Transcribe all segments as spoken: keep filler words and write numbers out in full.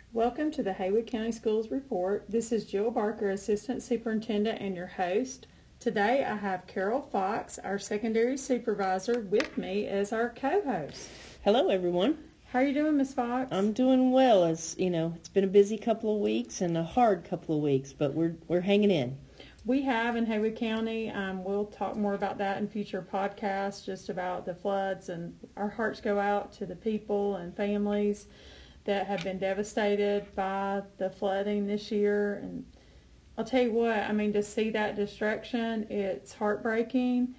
Welcome to the Haywood County Schools Report. This is Jill Barker, Assistant Superintendent and your host. Today I have Carol Fox, our secondary supervisor, with me as our co-host. Hello, everyone. How are you doing, Miss Fox? I'm doing well. As you know, it's been a busy couple of weeks and a hard couple of weeks, but we're we're hanging in. We have in Haywood County. Um, we'll talk more about that in future podcasts, just about the floods, and our hearts go out to the people and families that have been devastated by the flooding this year. And I'll tell you what, I mean, to see that destruction, it's heartbreaking.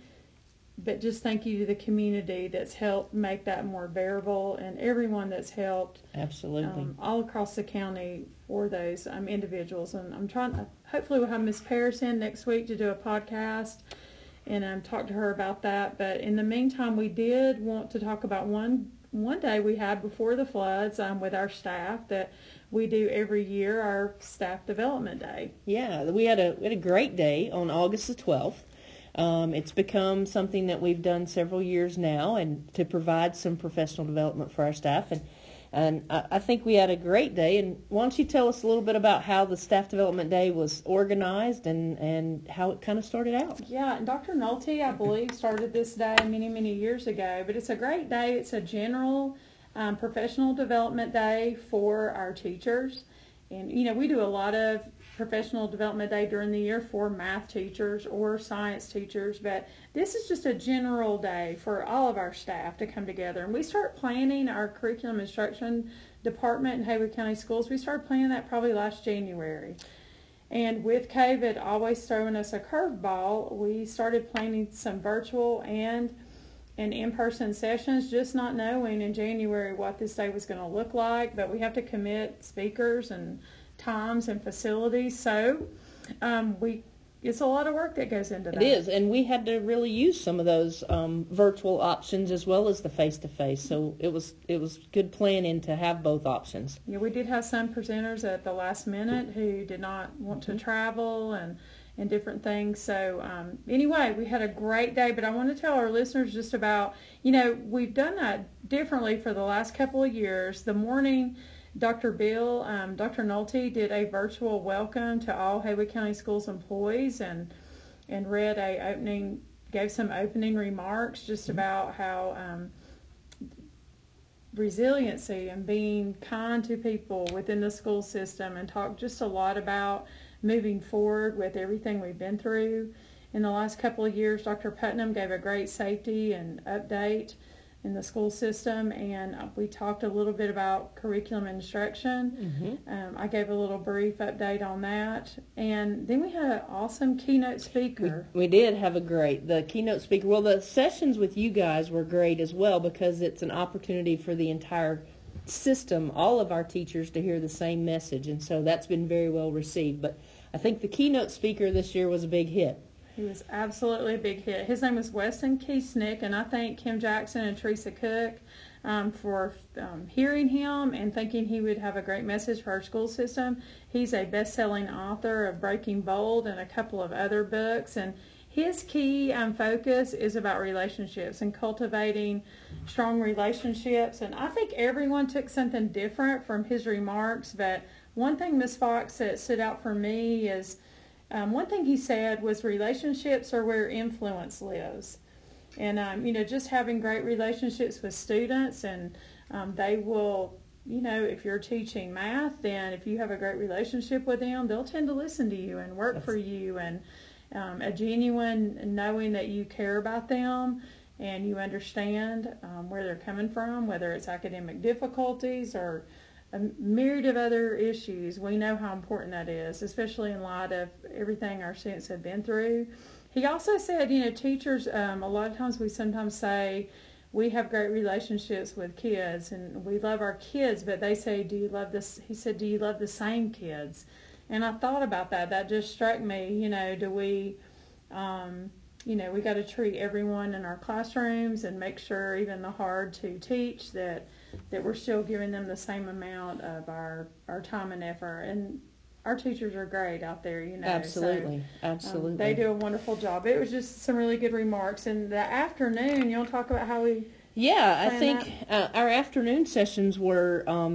But just thank you to the community that's helped make that more bearable, and everyone that's helped Absolutely. um, all across the county for those um, individuals. And I'm trying to, hopefully we'll have Miss Paris in next week to do a podcast and um, talk to her about that. But in the meantime, we did want to talk about one one day we had before the floods um, with our staff that we do every year, our Staff Development Day. Yeah, we had a we had a great day on August the twelfth. Um, it's become something that we've done several years now, and to provide some professional development for our staff. And and I, I think we had a great day. And why don't you tell us a little bit about how the Staff Development Day was organized and, and how it kind of started out? Yeah, and Doctor Nolte, I believe, started this day many, many years ago. But it's a great day. It's a general um, professional development day for our teachers. And, you know, we do a lot of professional development day during the year for math teachers or science teachers, but this is just a general day for all of our staff to come together. And we start planning our curriculum instruction department in Haywood County Schools. We started planning that probably last January. And with COVID always throwing us a curveball, we started planning some virtual and and in-person sessions, just not knowing in January what this day was going to look like. But we have to commit speakers and times and facilities, so um, we it's a lot of work that goes into that. It is, and we had to really use some of those um, virtual options as well as the face-to-face, so it was it was good planning to have both options. Yeah, we did have some presenters at the last minute who did not want to travel and and different things. So um, anyway, we had a great day, but I want to tell our listeners just about, you know, we've done that differently for the last couple of years. The morning Doctor Bill, um, Doctor Nolte did a virtual welcome to all Haywood County Schools employees and and read a opening, gave some opening remarks just about how um, resiliency and being kind to people within the school system, and talked just a lot about moving forward with everything we've been through in the last couple of years. Doctor Putnam gave a great safety and update in the school system, and we talked a little bit about curriculum instruction. Mm-hmm. Um, I gave a little brief update on that, and then we had an awesome keynote speaker. We, we did have a great, the keynote speaker. Well, the sessions with you guys were great as well, because it's an opportunity for the entire system, all of our teachers, to hear the same message, and so that's been very well received. But I think the keynote speaker this year was a big hit. He was absolutely a big hit. His name was Weston Kiesnick, and I thank Kim Jackson and Teresa Cook um, for um, hearing him and thinking he would have a great message for our school system. He's a best-selling author of Breaking Bold and a couple of other books, and his key um, focus is about relationships and cultivating strong relationships. And I think everyone took something different from his remarks, but one thing, Miss Fox, that stood out for me is Um, one thing he said was relationships are where influence lives. And, um, you know, just having great relationships with students, and um, they will, you know, if you're teaching math, then if you have a great relationship with them, they'll tend to listen to you and work for you. And um, a genuine knowing that you care about them and you understand um, where they're coming from, whether it's academic difficulties or a myriad of other issues. We know how important that is, especially in light of everything our students have been through. He also said, you know, teachers, um, a lot of times we sometimes say we have great relationships with kids and we love our kids, but they say, do you love this? He said, do you love the same kids? And I thought about that. That just struck me, you know, do we, um, you know, we got to treat everyone in our classrooms and make sure, even the hard to teach, that that we're still giving them the same amount of our, our time and effort. And our teachers are great out there, you know. Absolutely, so, absolutely. Um, they do a wonderful job. It was just some really good remarks. And the afternoon, you want to talk about how we... Yeah, I think uh, our afternoon sessions were um,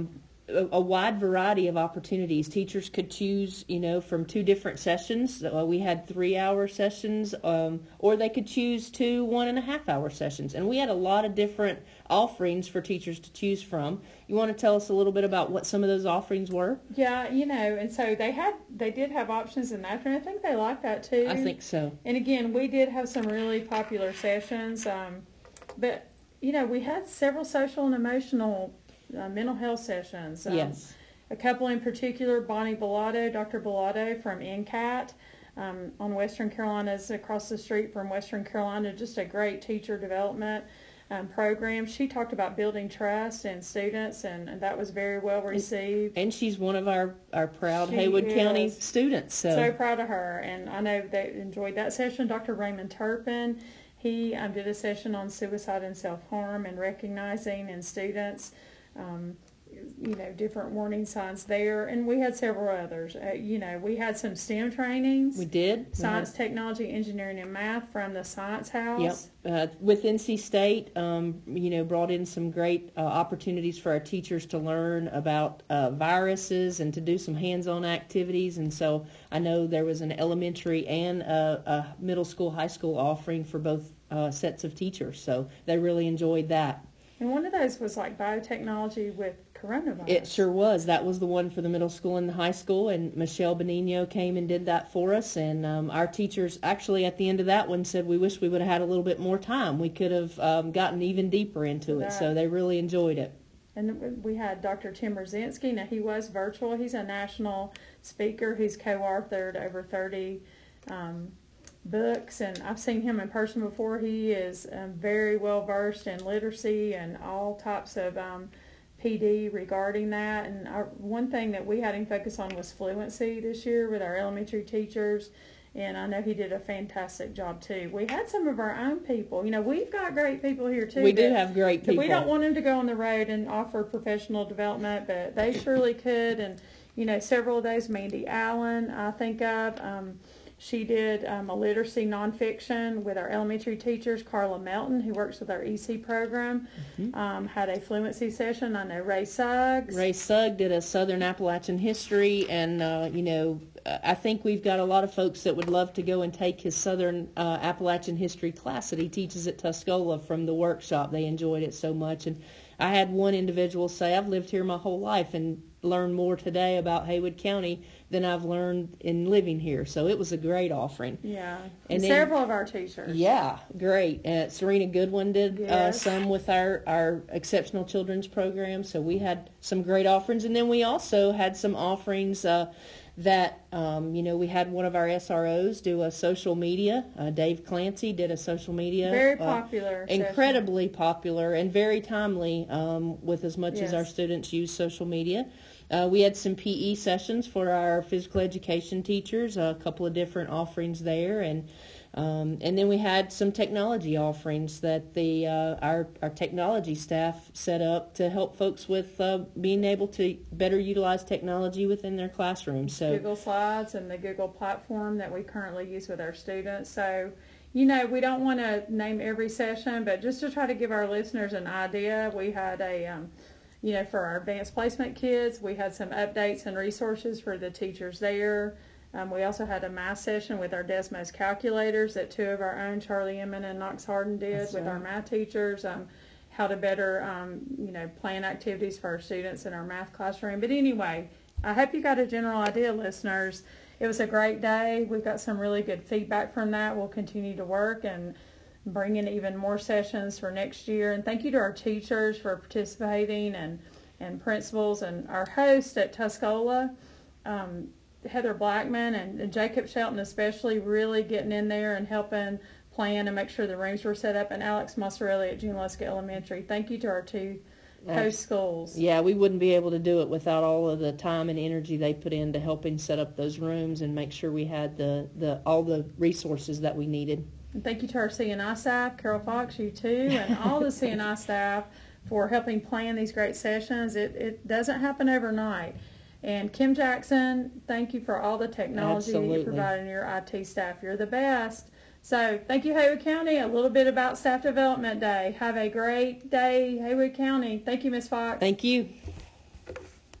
a, a wide variety of opportunities. Teachers could choose, you know, from two different sessions. Uh, we had three-hour sessions, um, or they could choose two one and a half hour sessions. And we had a lot of different offerings for teachers to choose from. You want to tell us a little bit about what some of those offerings were? Yeah, you know, and so they had, they did have options in the afternoon. I think they liked that too. I think so. And again, we did have some really popular sessions, um, but you know, we had several social and emotional uh, mental health sessions. Um, Yes. A couple in particular, Bonnie Bellato, Doctor Bellato from N C A T um, on Western Carolina's across the street from Western Carolina, just a great teacher development um, program. She talked about building trust in students, and, and that was very well received. And she's one of our, our proud She Haywood is. County students. So. so proud of her, and I know they enjoyed that session. Doctor Raymond Turpin, he um, did a session on suicide and self-harm and recognizing in students, um, you know, different warning signs there. And we had several others. Uh, you know, we had some STEM trainings. We did. Science, we technology, engineering, and math from the Science House. Yep. Uh, with N C State, um, you know, brought in some great uh, opportunities for our teachers to learn about uh, viruses and to do some hands-on activities. And so I know there was an elementary and a, a middle school, high school offering for both uh, sets of teachers. So they really enjoyed that. And one of those was like biotechnology with coronavirus. It sure was. That was the one for the middle school and the high school, and Michelle Benigno came and did that for us. And um, our teachers actually at the end of that one said we wish we would have had a little bit more time. We could have um, gotten even deeper into it. So they really enjoyed it. And we had Doctor Tim Brzezinski. Now, he was virtual. He's a national speaker. He's co-authored over thirty um, books, and I've seen him in person before. He is um, very well versed in literacy and all types of um, P D regarding that. And our, one thing that we had him focus on was fluency this year with our elementary teachers, and I know he did a fantastic job too. We had some of our own people. You know, we've got great people here too. We do have great people. We don't want them to go on the road and offer professional development, but they surely could. And you know, several of those, Mandy Allen, I think of. Um, She did um, a literacy nonfiction with our elementary teachers. Carla Melton, who works with our E C program, mm-hmm. um, had a fluency session. I know Ray Suggs. Ray Suggs did a Southern Appalachian history, and, uh, you know, I think we've got a lot of folks that would love to go and take his Southern uh, Appalachian history class that he teaches at Tuscola from the workshop. They enjoyed it so much. And I had one individual say, I've lived here my whole life and learned more today about Haywood County than I've learned in living here. So it was a great offering. Yeah. And, and then, several of our teachers. Yeah, great. Uh, Serena Goodwin did yes. uh, some with our, our Exceptional Children's Program. So we had some great offerings. And then we also had some offerings uh, that, um, you know, we had one of our S R Os do a social media. Uh, Dave Clancy did a social media. Very popular. Uh, incredibly popular and very timely um, with as much yes. as our students use social media. Uh, we had some P E sessions for our physical education teachers, a couple of different offerings there, and um, and then we had some technology offerings that the uh, our our technology staff set up to help folks with uh, being able to better utilize technology within their classrooms. So Google Slides and the Google platform that we currently use with our students. So, you know, we don't want to name every session, but just to try to give our listeners an idea, we had a um, You know, for our advanced placement kids, we had some updates and resources for the teachers there. Um, we also had a math session with our Desmos calculators that two of our own, Charlie Emmon and Knox Harden, did That's with right. our math teachers, um, how to better, um, you know, plan activities for our students in our math classroom. But anyway, I hope you got a general idea, listeners. It was a great day. We've got some really good feedback from that. We'll continue to work and bring in even more sessions for next year. And thank you to our teachers for participating, and, and principals, and our host at Tuscola, um, Heather Blackman, and, and Jacob Shelton especially, really getting in there and helping plan and make sure the rooms were set up, and Alex Mossarelli at Junaluska Elementary. Thank you to our two host schools. Yeah, we wouldn't be able to do it without all of the time and energy they put into helping set up those rooms and make sure we had the, the all the resources that we needed. And thank you to our C N I staff, Carol Fox, you too, and all the C N I staff for helping plan these great sessions. It, it doesn't happen overnight. And Kim Jackson, thank you for all the technology Absolutely. you provide in your I T staff. You're the best. So thank you, Haywood County. A little bit about Staff Development Day. Have a great day, Haywood County. Thank you, Miz Fox. Thank you.